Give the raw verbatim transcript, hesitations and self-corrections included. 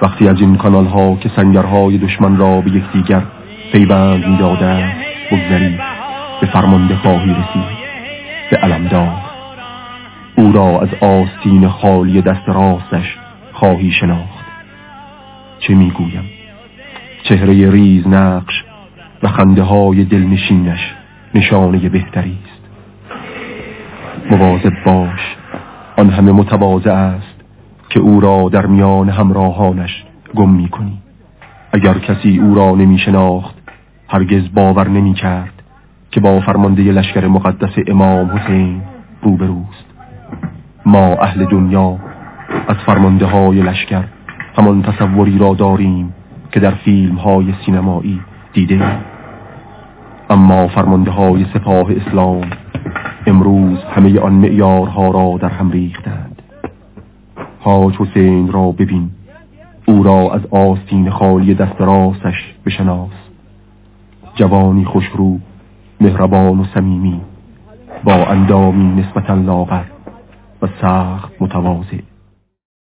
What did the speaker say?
وقتی از این کانال ها که سنگرهای دشمن را به یکدیگر پیوند می‌داده بگذری، به فرمانده خواهی رسید، به علمدار. او را از آستین خالی دست راستش خواهی شناخت. چه میگویم؟ چهره ریز نقش و خنده های دلنشینش نشانه بهتری است. مواظب باش، آن همه متواضع است که او را در میان همراهانش گم می کنی. اگر کسی او را نمی شناخت هرگز باور نمی کرد که با فرمانده لشکر مقدس امام حسین روبروست. ما اهل دنیا از فرمانده های لشکر همان تصوری را داریم که در فیلم های سینمایی دیده، اما فرمانده های سپاه اسلام امروز همه آن معیارها را در هم ریختند. حاج حسین را ببین، او را از آستین خالی دست راستش بشناس. جوانی خوشرو، مهربان و صمیمی، با اندامی نسبتا لاغر و سخت متواضع.